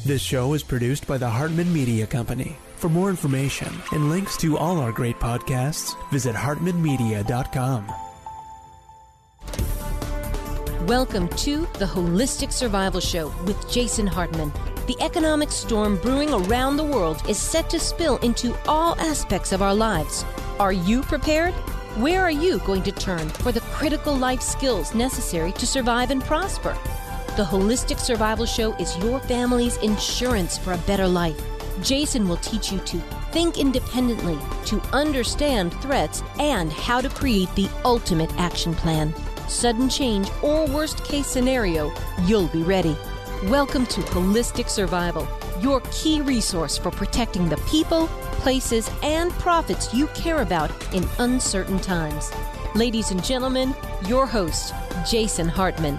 This show is produced by the Hartman Media Company. For more information and links to all our great podcasts, visit hartmanmedia.com. Welcome to the Holistic Survival Show with Jason Hartman. The economic storm brewing around the world is set to spill into all aspects of our lives. Are you prepared? Where are you going to turn for the critical life skills necessary to survive and prosper? The Holistic Survival Show is your family's insurance for a better life. Jason will teach you to think independently, to understand threats, and how to create the ultimate action plan. Sudden change or worst case scenario, you'll be ready. Welcome to Holistic Survival, your key resource for protecting the people, places, and profits you care about in uncertain times. Ladies and gentlemen, your host, Jason Hartman.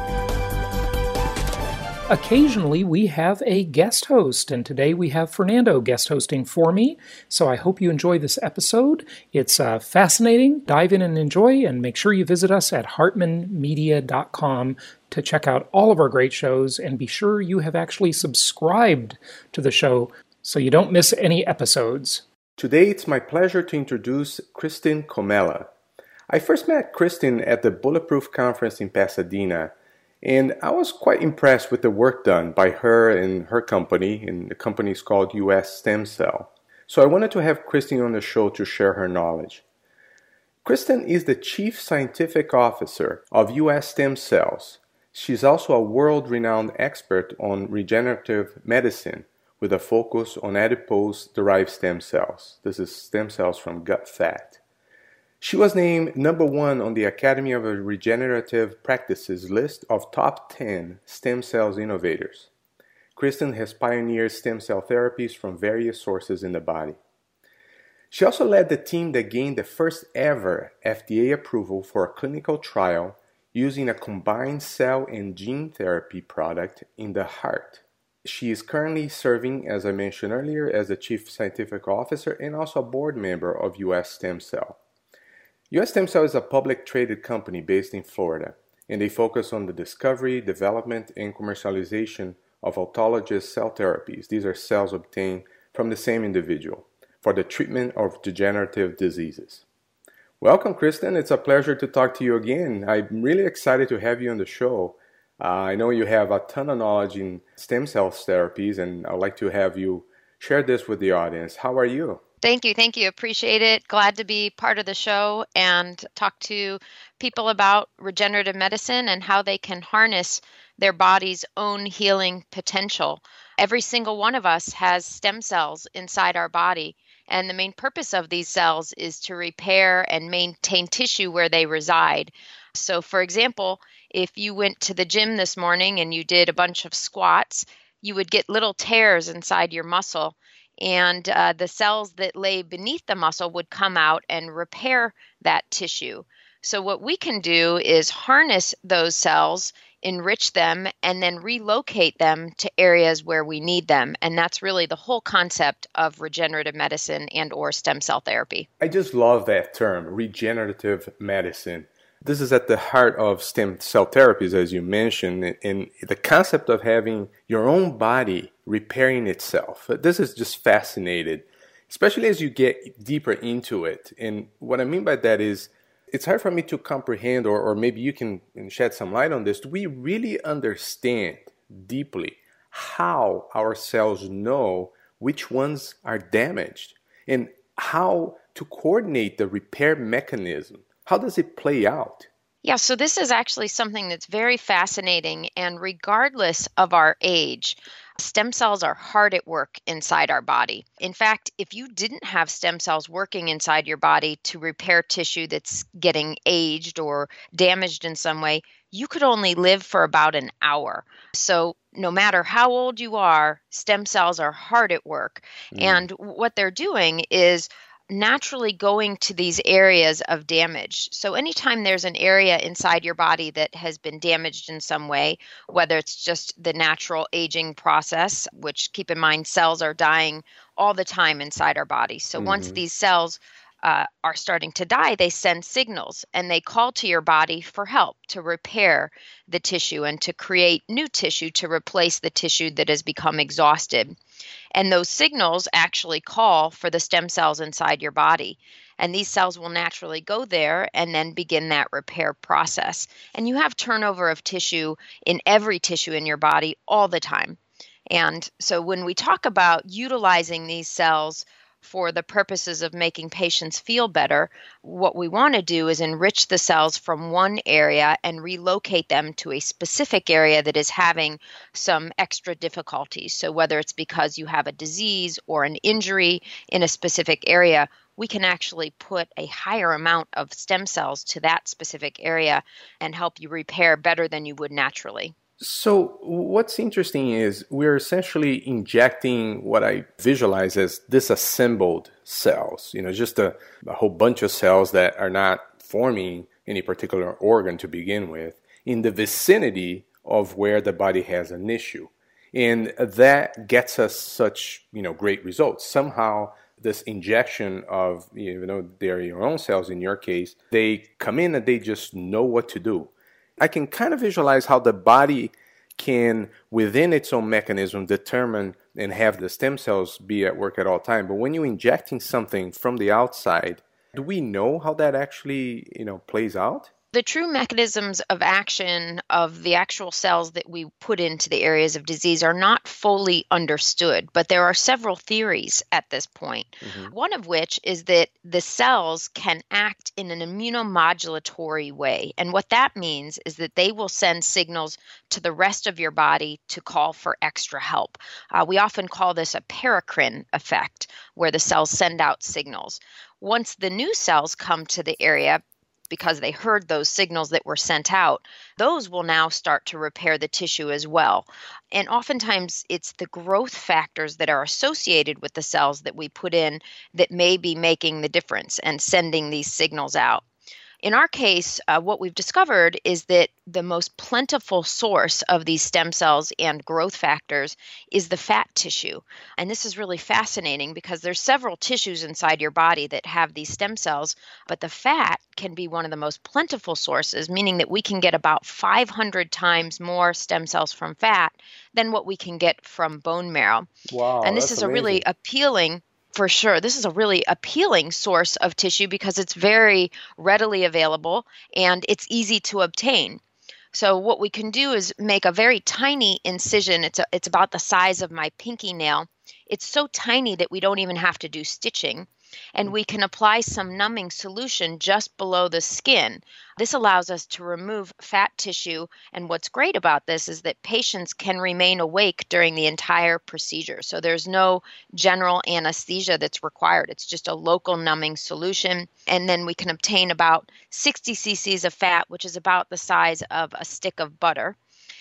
Occasionally, we have a guest host, and today we have Fernando guest hosting for me, so I hope you enjoy this episode. It's fascinating. Dive in and enjoy, and make sure you visit us at hartmanmedia.com to check out all of our great shows, and be sure you have actually subscribed to the show so you don't miss any episodes. Today, it's my pleasure to introduce Kristen Comella. I first met Kristen at the Bulletproof Conference in Pasadena, and I was quite impressed with the work done by her and her company, and the company is called US Stem Cell. So I wanted to have Kristen on the show to share her knowledge. Kristen is the Chief Scientific Officer of US Stem Cells. She's also a world-renowned expert on regenerative medicine with a focus on adipose-derived stem cells. This is stem cells from gut fat. She was named #1 on the Academy of Regenerative Practices list of top 10 stem cells innovators. Kristen has pioneered stem cell therapies from various sources in the body. She also led the team that gained the first ever FDA approval for a clinical trial using a combined cell and gene therapy product in the heart. She is currently serving, as I mentioned earlier, as the Chief Scientific Officer and also a board member of US Stem Cell. US Stem Cell is a public traded company based in Florida, and they focus on the discovery, development, and commercialization of autologous cell therapies. These are cells obtained from the same individual for the treatment of degenerative diseases. Welcome, Kristen. It's a pleasure to talk to you again. I'm really excited to have you on the show. I know you have a ton of knowledge in stem cell therapies, and I'd like to have you share this with the audience. How are you? Thank you. Appreciate it. Glad to be part of the show and talk to people about regenerative medicine and how they can harness their body's own healing potential. Every single one of us has stem cells inside our body, and the main purpose of these cells is to repair and maintain tissue where they reside. So, for example, if you went to the gym this morning and you did a bunch of squats, you would get little tears inside your muscle, and the cells that lay beneath the muscle would come out and repair that tissue. So what we can do is harness those cells, enrich them, and then relocate them to areas where we need them. And that's really the whole concept of regenerative medicine and or stem cell therapy. I just love that term, regenerative medicine. This is at the heart of stem cell therapies, as you mentioned, and the concept of having your own body repairing itself. This is just fascinating, especially as you get deeper into it. And what I mean by that is, it's hard for me to comprehend, or maybe you can shed some light on this. Do we really understand deeply how our cells know which ones are damaged and how to coordinate the repair mechanism? How does it play out? Yeah, so this is actually something that's very fascinating, and regardless of our age, stem cells are hard at work inside our body. In fact, if you didn't have stem cells working inside your body to repair tissue that's getting aged or damaged in some way, you could only live for about an hour. So no matter how old you are, stem cells are hard at work. And what they're doing is naturally going to these areas of damage. So anytime there's an area inside your body that has been damaged in some way, whether it's just the natural aging process, which keep in mind cells are dying all the time inside our body. So once these cells are starting to die, they send signals and they call to your body for help to repair the tissue and to create new tissue to replace the tissue that has become exhausted. And those signals actually call for the stem cells inside your body. And these cells will naturally go there and then begin that repair process. And you have turnover of tissue in every tissue in your body all the time. And so when we talk about utilizing these cells for the purposes of making patients feel better, what we want to do is enrich the cells from one area and relocate them to a specific area that is having some extra difficulties. So whether it's because you have a disease or an injury in a specific area, we can actually put a higher amount of stem cells to that specific area and help you repair better than you would naturally. So what's interesting is we're essentially injecting what I visualize as disassembled cells, just a whole bunch of cells that are not forming any particular organ to begin with in the vicinity of where the body has an issue. And that gets us such, great results. Somehow this injection of, they're your own cells in your case, they come in and they just know what to do. I can kind of visualize how the body can, within its own mechanism, determine and have the stem cells be at work at all time. But when you're injecting something from the outside, do we know how that actually, plays out? The true mechanisms of action of the actual cells that we put into the areas of disease are not fully understood, but there are several theories at this point. Mm-hmm. One of which is that the cells can act in an immunomodulatory way. And what that means is that they will send signals to the rest of your body to call for extra help. We often call this a paracrine effect, where the cells send out signals. Once the new cells come to the area, because they heard those signals that were sent out, those will now start to repair the tissue as well. And oftentimes it's the growth factors that are associated with the cells that we put in that may be making the difference and sending these signals out. In our case, what we've discovered is that the most plentiful source of these stem cells and growth factors is the fat tissue. And this is really fascinating because there's several tissues inside your body that have these stem cells, but the fat can be one of the most plentiful sources, meaning that we can get about 500 times more stem cells from fat than what we can get from bone marrow. Wow, and this is amazing. A really appealing For sure. This is a really appealing source of tissue because it's very readily available and it's easy to obtain. So what we can do is make a very tiny incision. It's about the size of my pinky nail. It's so tiny that we don't even have to do stitching. And we can apply some numbing solution just below the skin. This allows us to remove fat tissue. And what's great about this is that patients can remain awake during the entire procedure. So there's no general anesthesia that's required. It's just a local numbing solution. And then we can obtain about 60 cc's of fat, which is about the size of a stick of butter.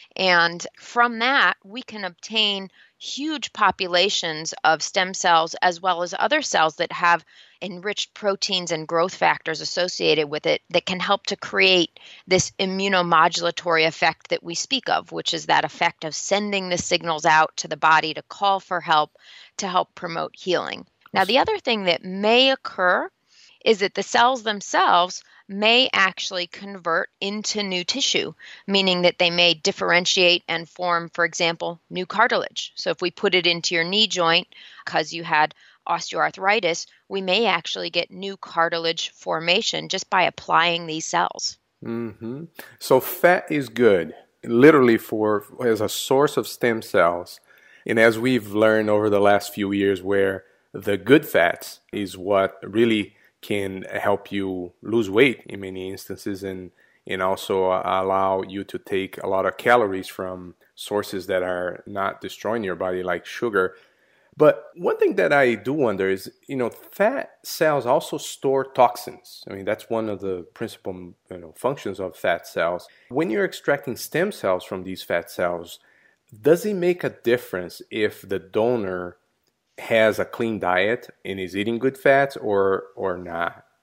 And from that, we can obtain huge populations of stem cells as well as other cells that have enriched proteins and growth factors associated with it that can help to create this immunomodulatory effect that we speak of, which is that effect of sending the signals out to the body to call for help to help promote healing. Now, the other thing that may occur is that the cells themselves may actually convert into new tissue, meaning that they may differentiate and form, for example, new cartilage. So if we put it into your knee joint because you had osteoarthritis, we may actually get new cartilage formation just by applying these cells. Mm-hmm. So fat is good, literally as a source of stem cells. And as we've learned over the last few years, where the good fats is what really can help you lose weight in many instances and also allow you to take a lot of calories from sources that are not destroying your body like sugar. But one thing that I do wonder is, fat cells also store toxins. I mean, that's one of the principal functions of fat cells. When you're extracting stem cells from these fat cells, does it make a difference if the donor has a clean diet and is eating good fats or not?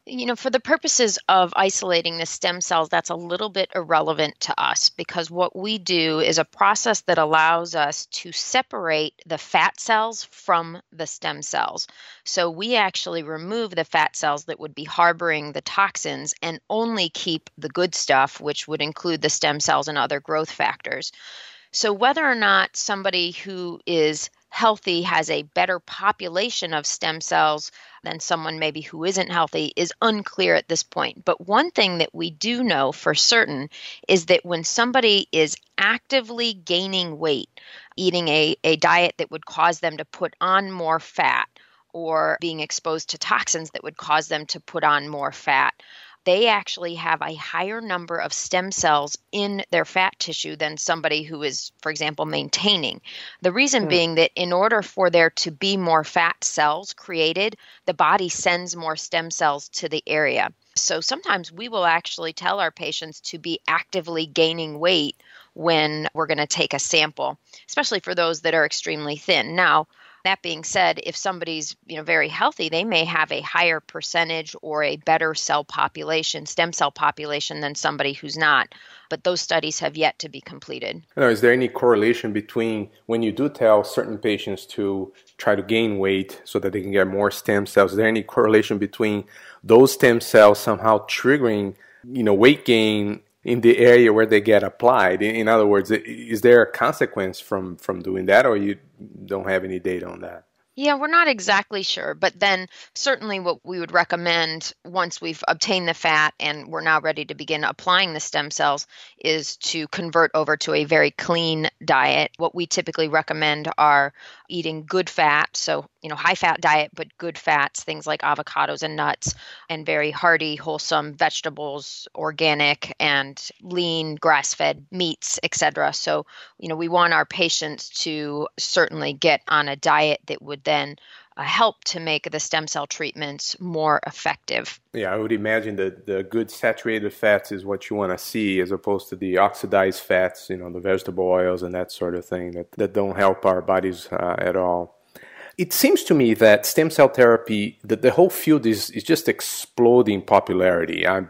For the purposes of isolating the stem cells, that's a little bit irrelevant to us because what we do is a process that allows us to separate the fat cells from the stem cells. So we actually remove the fat cells that would be harboring the toxins and only keep the good stuff, which would include the stem cells and other growth factors. So whether or not somebody who is healthy has a better population of stem cells than someone maybe who isn't healthy is unclear at this point. But one thing that we do know for certain is that when somebody is actively gaining weight, eating a diet that would cause them to put on more fat, or being exposed to toxins that would cause them to put on more fat, they actually have a higher number of stem cells in their fat tissue than somebody who is, for example, maintaining. The reason being that in order for there to be more fat cells created, the body sends more stem cells to the area. So sometimes we will actually tell our patients to be actively gaining weight when we're going to take a sample, especially for those that are extremely thin. Now, that being said, if somebody's very healthy, they may have a higher percentage or a better cell population, stem cell population than somebody who's not. But those studies have yet to be completed. Now, is there any correlation between when you do tell certain patients to try to gain weight so that they can get more stem cells? Is there any correlation between those stem cells somehow triggering, weight gain in the area where they get applied? In other words, is there a consequence from doing that, or you don't have any data on that? Yeah, we're not exactly sure, but then certainly what we would recommend once we've obtained the fat and we're now ready to begin applying the stem cells is to convert over to a very clean diet. What we typically recommend are eating good fat, so high fat diet, but good fats, things like avocados and nuts, and very hearty, wholesome vegetables, organic and lean grass-fed meats, etc. So, we want our patients to certainly get on a diet that would then help to make the stem cell treatments more effective. Yeah, I would imagine that the good saturated fats is what you want to see as opposed to the oxidized fats, the vegetable oils and that sort of thing that don't help our bodies at all. It seems to me that stem cell therapy, that the whole field is just exploding popularity. I've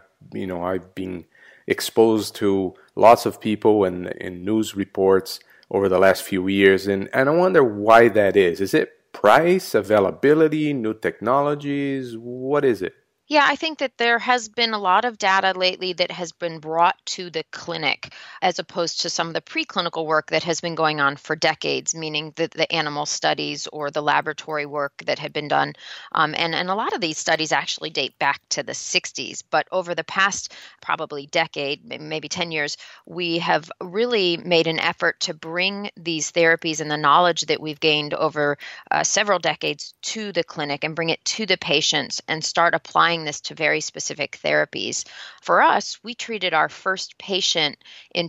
been exposed to lots of people and in news reports over the last few years, and I wonder why that is. Is it price, availability, new technologies? What is it? Yeah, I think that there has been a lot of data lately that has been brought to the clinic as opposed to some of the preclinical work that has been going on for decades, meaning the animal studies or the laboratory work that had been done. And a lot of these studies actually date back to the 60s. But over the past probably decade, maybe 10 years, we have really made an effort to bring these therapies and the knowledge that we've gained over several decades to the clinic and bring it to the patients and start applying this to very specific therapies. For us, we treated our first patient in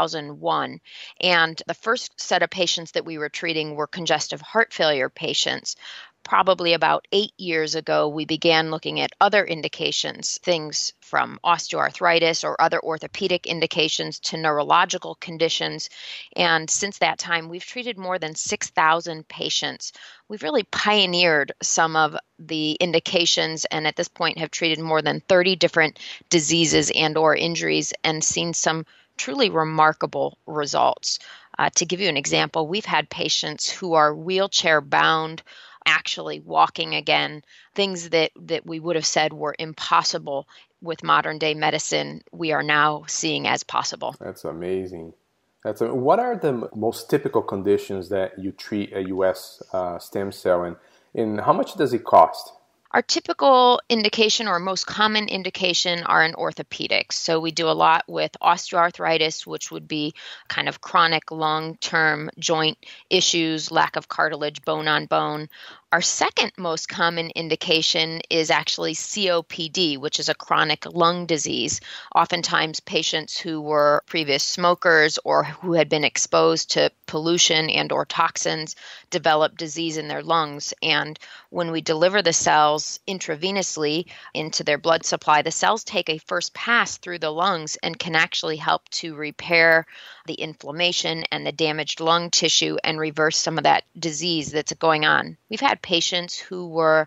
2001, and the first set of patients that we were treating were congestive heart failure patients. Probably about 8 years ago, we began looking at other indications, things from osteoarthritis or other orthopedic indications to neurological conditions. And since that time, we've treated more than 6,000 patients. We've really pioneered some of the indications and at this point have treated more than 30 different diseases and or injuries and seen some truly remarkable results. To give you an example, we've had patients who are wheelchair bound, actually walking again, things that we would have said were impossible with modern day medicine, we are now seeing as possible. That's amazing. What are the most typical conditions that you treat a US stem cell, and how much does it cost? Our typical indication or most common indication are in orthopedics. So we do a lot with osteoarthritis, which would be kind of chronic long-term joint issues, lack of cartilage, bone on bone. Our second most common indication is actually COPD, which is a chronic lung disease. Oftentimes patients who were previous smokers or who had been exposed to pollution and or toxins develop disease in their lungs. And when we deliver the cells intravenously into their blood supply, the cells take a first pass through the lungs and can actually help to repair the inflammation and the damaged lung tissue and reverse some of that disease that's going on. We've had patients who were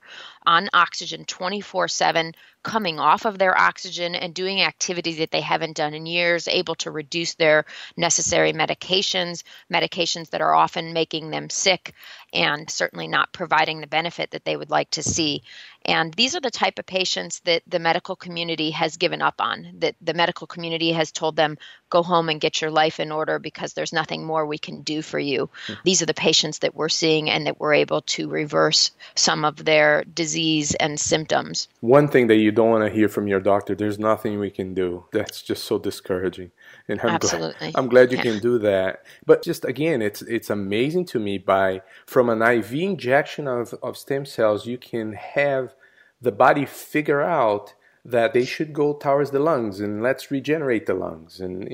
on oxygen 24/7, coming off of their oxygen and doing activities that they haven't done in years, able to reduce their necessary medications that are often making them sick and certainly not providing the benefit that they would like to see. And these are the type of patients that the medical community has given up on, that the medical community has told them, go home and get your life in order because there's nothing more we can do for you. These are the patients that we're seeing and that we're able to reverse some of their disease and symptoms. One thing that you don't want to hear from your doctor, there's nothing we can do. That's just so discouraging. And Absolutely. I'm glad you can do that. But just again, it's amazing to me from an IV injection of stem cells, you can have the body figure out that they should go towards the lungs and let's regenerate the lungs. And,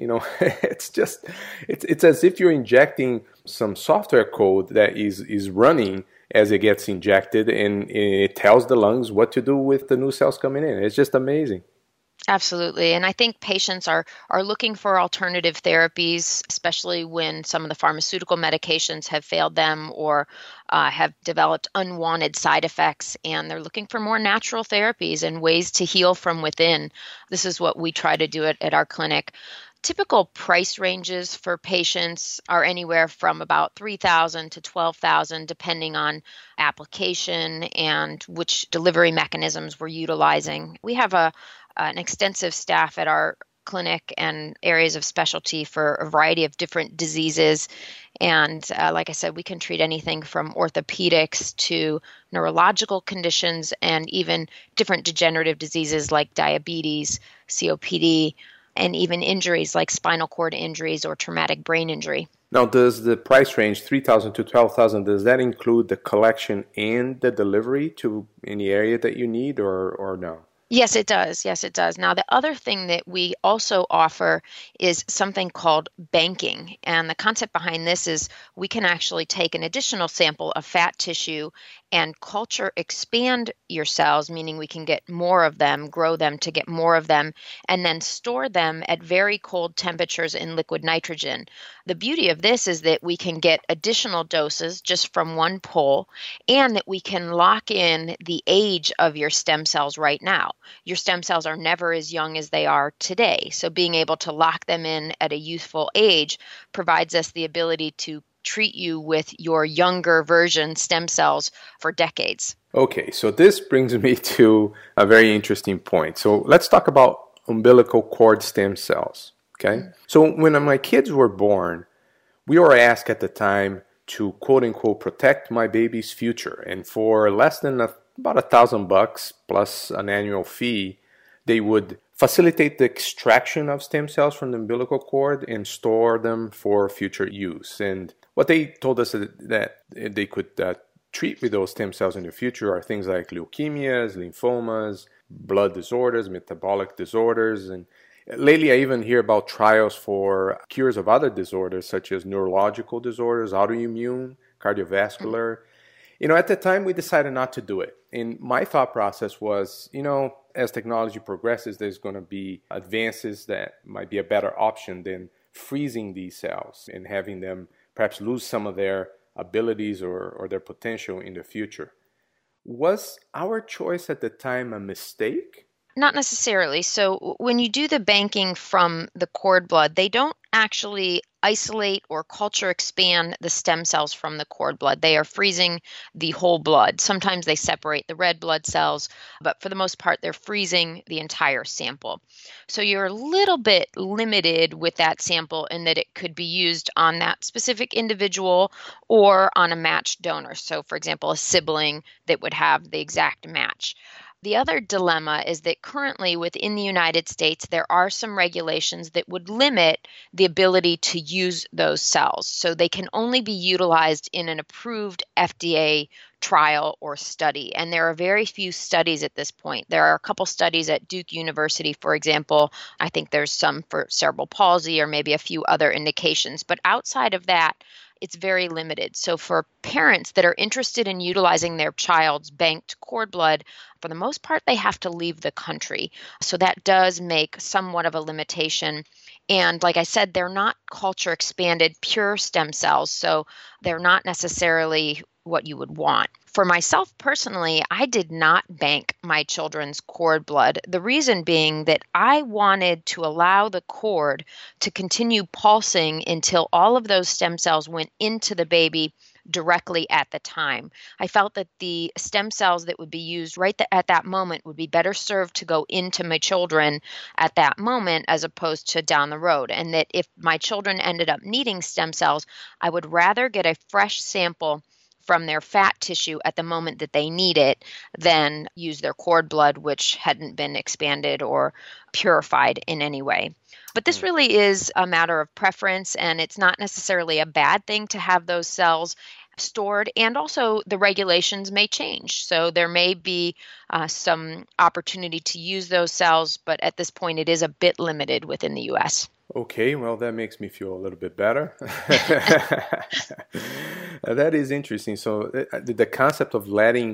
it's as if you're injecting some software code that is running as it gets injected, and it tells the lungs what to do with the new cells coming in. It's just amazing. Absolutely. And I think patients are looking for alternative therapies, especially when some of the pharmaceutical medications have failed them or have developed unwanted side effects. And they're looking for more natural therapies and ways to heal from within. This is what we try to do at our clinic. Typical price ranges for patients are anywhere from about $3,000 to $12,000, depending on application and which delivery mechanisms we're utilizing. We have an extensive staff at our clinic and areas of specialty for a variety of different diseases. And like I said, we can treat anything from orthopedics to neurological conditions and even different degenerative diseases like diabetes, COPD, and even injuries like spinal cord injuries or traumatic brain injury. Now, does the price range $3,000 to $12,000, does that include the collection and the delivery to any area that you need or no? Yes, it does. Now, the other thing that we also offer is something called banking. And the concept behind this is we can actually take an additional sample of fat tissue and culture expand your cells, meaning we can get more of them, grow them to get more of them, and then store them at very cold temperatures in liquid nitrogen. The beauty of this is that we can get additional doses just from one pull, and that we can lock in the age of your stem cells right now. Your stem cells are never as young as they are today. So being able to lock them in at a youthful age provides us the ability to treat you with your younger version stem cells for decades. Okay, so this brings me to a very interesting point. So let's talk about umbilical cord stem cells, okay? So when my kids were born, we were asked at the time to quote-unquote protect my baby's future. And for less than about $1,000 plus an annual fee, they would facilitate the extraction of stem cells from the umbilical cord and store them for future use. And what they told us that they could treat with those stem cells in the future are things like leukemias, lymphomas, blood disorders, metabolic disorders. And lately I even hear about trials for cures of other disorders such as neurological disorders, autoimmune, cardiovascular. At the time we decided not to do it. And my thought process was, as technology progresses, there's going to be advances that might be a better option than freezing these cells and having them perhaps lose some of their abilities or their potential in the future. Was our choice at the time a mistake? Not necessarily. So when you do the banking from the cord blood, they don't actually isolate or culture expand the stem cells from the cord blood. They are freezing the whole blood. Sometimes they separate the red blood cells, but for the most part, they're freezing the entire sample. So you're a little bit limited with that sample in that it could be used on that specific individual or on a matched donor. So for example, a sibling that would have the exact match. The other dilemma is that currently within the United States, there are some regulations that would limit the ability to use those cells. So they can only be utilized in an approved FDA trial or study. And there are very few studies at this point. There are a couple studies at Duke University, for example. I think there's some for cerebral palsy or maybe a few other indications. But outside of that, it's very limited. So for parents that are interested in utilizing their child's banked cord blood, for the most part, they have to leave the country. So that does make somewhat of a limitation. And like I said, they're not culture expanded pure stem cells, so they're not necessarily what you would want. For myself personally, I did not bank my children's cord blood. The reason being that I wanted to allow the cord to continue pulsing until all of those stem cells went into the baby directly at the time. I felt that the stem cells that would be used at that moment would be better served to go into my children at that moment as opposed to down the road. And that if my children ended up needing stem cells, I would rather get a fresh sample from their fat tissue at the moment that they need it than use their cord blood, which hadn't been expanded or purified in any way. But this really is a matter of preference, and it's not necessarily a bad thing to have those cells stored, and also the regulations may change. So there may be some opportunity to use those cells, but at this point it is a bit limited within the U.S. Okay, well, that makes me feel a little bit better. That is interesting. So the concept of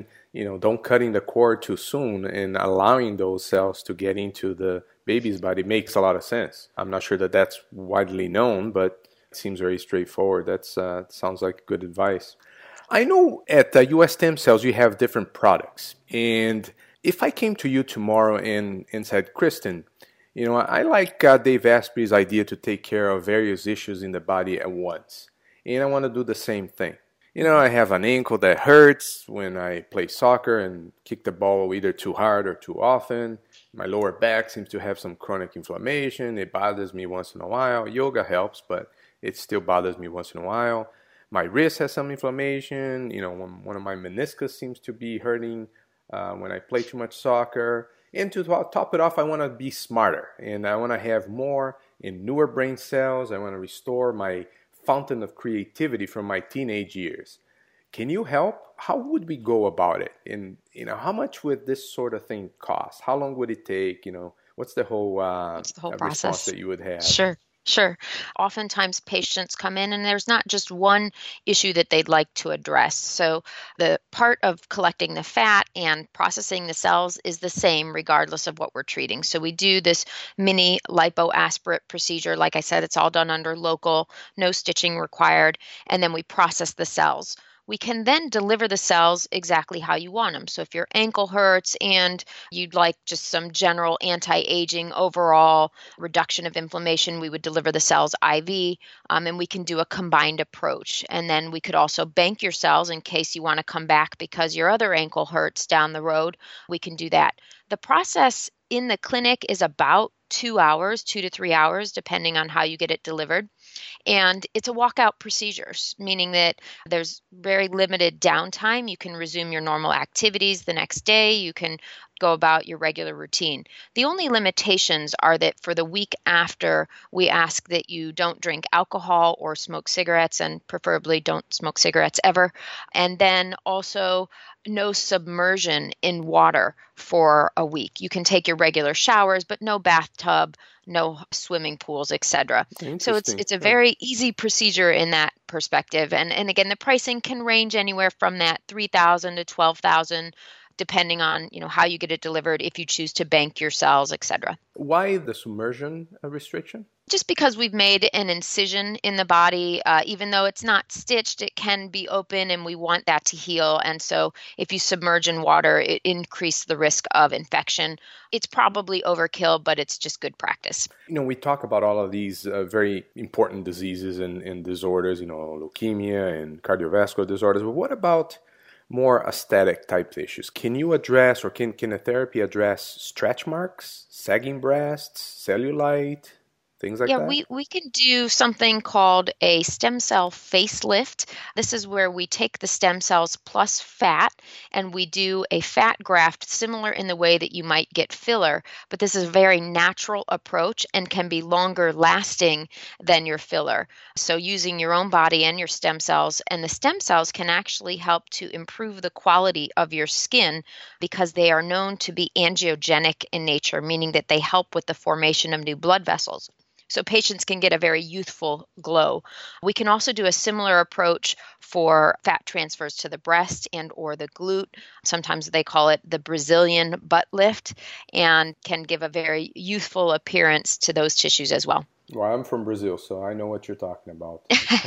don't cutting the cord too soon and allowing those cells to get into the baby's body makes a lot of sense. I'm not sure that that's widely known, but it seems very straightforward. That sounds like good advice. I know at US Stem Cells you have different products. And if I came to you tomorrow and said, Kristen, I like Dave Asprey's idea to take care of various issues in the body at once. And I want to do the same thing. I have an ankle that hurts when I play soccer and kick the ball either too hard or too often. My lower back seems to have some chronic inflammation. It bothers me once in a while. Yoga helps, but it still bothers me once in a while. My wrist has some inflammation. One of my meniscus seems to be hurting when I play too much soccer. And to top it off, I want to be smarter, and I want to have more and newer brain cells. I want to restore my fountain of creativity from my teenage years. Can you help? How would we go about it? And how much would this sort of thing cost? How long would it take? What's the whole process response that you would have? Sure. Oftentimes patients come in and there's not just one issue that they'd like to address. So the part of collecting the fat and processing the cells is the same regardless of what we're treating. So we do this mini lipoaspirate procedure. Like I said, it's all done under local, no stitching required. And then we process the cells. We can then deliver the cells exactly how you want them. So if your ankle hurts and you'd like just some general anti-aging overall reduction of inflammation, we would deliver the cells IV, and we can do a combined approach. And then we could also bank your cells in case you want to come back because your other ankle hurts down the road. We can do that. The process in the clinic is about 2 hours, 2 to 3 hours, depending on how you get it delivered. And it's a walkout procedure, meaning that there's very limited downtime. You can resume your normal activities the next day. You can go about your regular routine. The only limitations are that for the week after, we ask that you don't drink alcohol or smoke cigarettes, and preferably don't smoke cigarettes ever. And then also no submersion in water for a week. You can take your regular showers, but no bathtub, no swimming pools, etc. So it's a very easy procedure in that perspective. And again, the pricing can range anywhere from that $3,000 to $12,000, depending on how you get it delivered, if you choose to bank your cells, etc. Why the submersion restriction? Just because we've made an incision in the body, even though it's not stitched, it can be open, and we want that to heal. And so if you submerge in water, it increases the risk of infection. It's probably overkill, but it's just good practice. We talk about all of these very important diseases and disorders, leukemia and cardiovascular disorders. But what about more aesthetic type issues? Can you address, or can a therapy address stretch marks, sagging breasts, cellulite? Things like that? Yeah, we can do something called a stem cell facelift. This is where we take the stem cells plus fat, and we do a fat graft similar in the way that you might get filler, but this is a very natural approach and can be longer lasting than your filler. So using your own body and your stem cells, and the stem cells can actually help to improve the quality of your skin because they are known to be angiogenic in nature, meaning that they help with the formation of new blood vessels. So patients can get a very youthful glow. We can also do a similar approach for fat transfers to the breast and or the glute. Sometimes they call it the Brazilian butt lift, and can give a very youthful appearance to those tissues as well. Well, I'm from Brazil, so I know what you're talking about.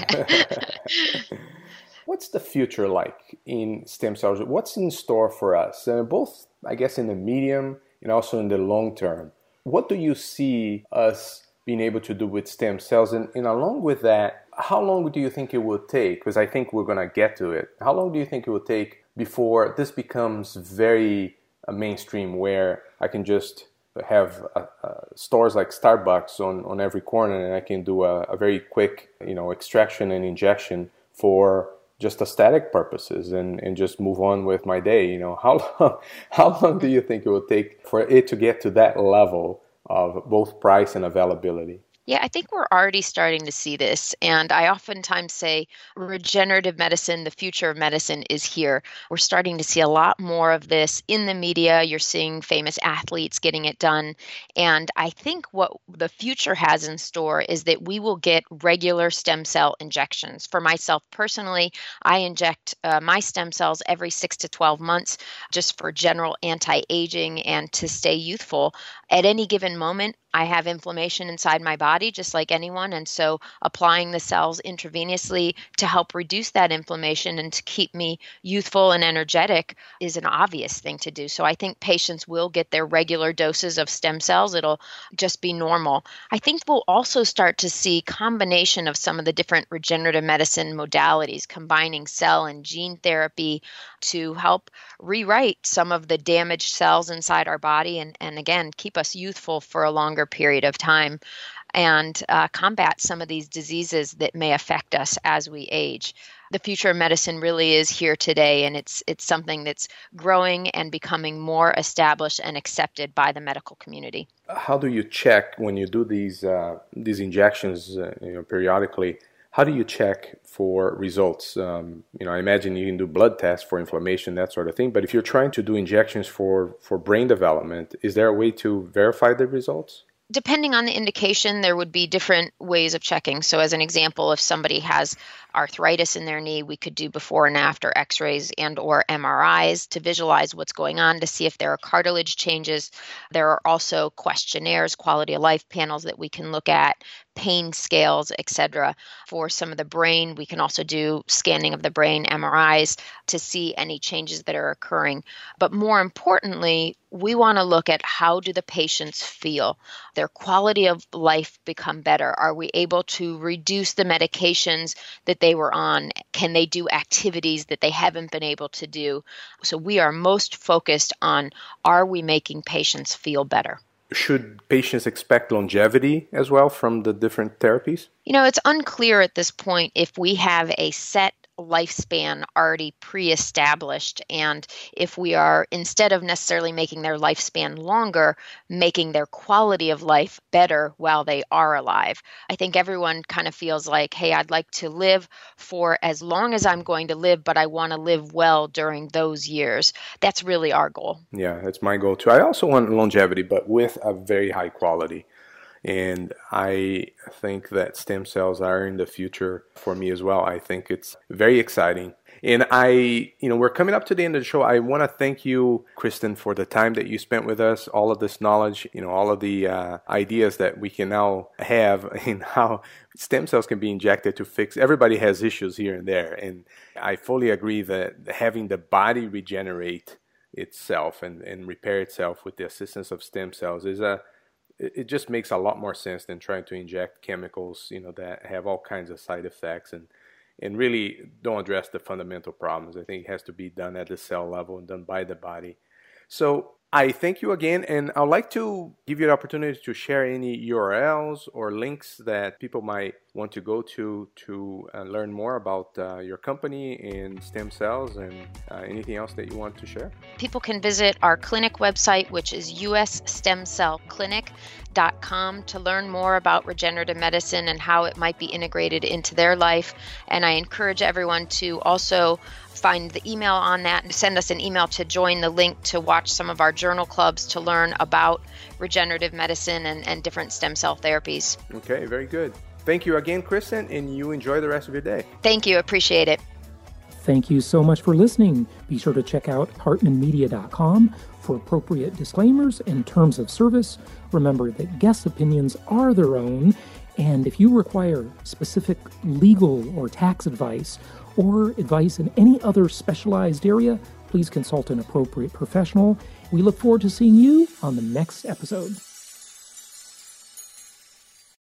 What's the future like in stem cells? What's in store for us? Both, I guess, in the medium and also in the long term. What do you see us being able to do with stem cells? And along with that, how long do you think it will take? Because I think we're going to get to it. How long do you think it will take before this becomes very mainstream, where I can just have stores like Starbucks on every corner, and I can do a very quick, extraction and injection for just aesthetic purposes and just move on with my day? How long do you think it will take for it to get to that level of both price and availability? Yeah, I think we're already starting to see this. And I oftentimes say regenerative medicine, the future of medicine, is here. We're starting to see a lot more of this in the media. You're seeing famous athletes getting it done. And I think what the future has in store is that we will get regular stem cell injections. For myself personally, I inject my stem cells every 6 to 12 months just for general anti-aging and to stay youthful. At any given moment, I have inflammation inside my body, just like anyone. And so applying the cells intravenously to help reduce that inflammation and to keep me youthful and energetic is an obvious thing to do. So I think patients will get their regular doses of stem cells. It'll just be normal. I think we'll also start to see combination of some of the different regenerative medicine modalities, combining cell and gene therapy to help rewrite some of the damaged cells inside our body and again, keep us youthful for a longer period of time and combat some of these diseases that may affect us as we age. The future of medicine really is here today, and it's something that's growing and becoming more established and accepted by the medical community. How do you check when you do these injections periodically? How do you check for results? I imagine you can do blood tests for inflammation, that sort of thing. But if you're trying to do injections for brain development, is there a way to verify the results? Depending on the indication, there would be different ways of checking. So as an example, if somebody has arthritis in their knee, we could do before and after x-rays and or MRIs to visualize what's going on, to see if there are cartilage changes. There are also questionnaires, quality of life panels that we can look at, pain scales, etc. For some of the brain, we can also do scanning of the brain, MRIs, to see any changes that are occurring. But more importantly, we want to look at how do the patients feel? Their quality of life become better? Are we able to reduce the medications that they were on? Can they do activities that they haven't been able to do? So we are most focused on, are we making patients feel better? Should patients expect longevity as well from the different therapies? It's unclear at this point if we have a set lifespan already pre-established, and if we are, instead of necessarily making their lifespan longer, making their quality of life better while they are alive. I think everyone kind of feels like, hey, I'd like to live for as long as I'm going to live, but I want to live well during those years. That's really our goal. Yeah, that's my goal too. I also want longevity, but with a very high quality. And I think that stem cells are in the future for me as well. I think it's very exciting. And we're coming up to the end of the show. I want to thank you, Kristen, for the time that you spent with us, all of this knowledge, all of the ideas that we can now have in how stem cells can be injected to fix. Everybody has issues here and there. And I fully agree that having the body regenerate itself and repair itself with the assistance of stem cells it just makes a lot more sense than trying to inject chemicals, that have all kinds of side effects and really don't address the fundamental problems. I think it has to be done at the cell level and done by the body. So I thank you again, and I'd like to give you the opportunity to share any URLs or links that people might want to go to learn more about your company and stem cells, and anything else that you want to share. People can visit our clinic website, which is usstemcellclinic.com, to learn more about regenerative medicine and how it might be integrated into their life. And I encourage everyone to also find the email on that and send us an email to join the link to watch some of our journal clubs to learn about regenerative medicine and different stem cell therapies. Okay, very good. Thank you again, Kristen, and you enjoy the rest of your day. Thank you. Appreciate it. Thank you so much for listening. Be sure to check out hartmanmedia.com for appropriate disclaimers and terms of service. Remember that guest opinions are their own, And if you require specific legal or tax advice or advice in any other specialized area, please consult an appropriate professional. We look forward to seeing you on the next episode.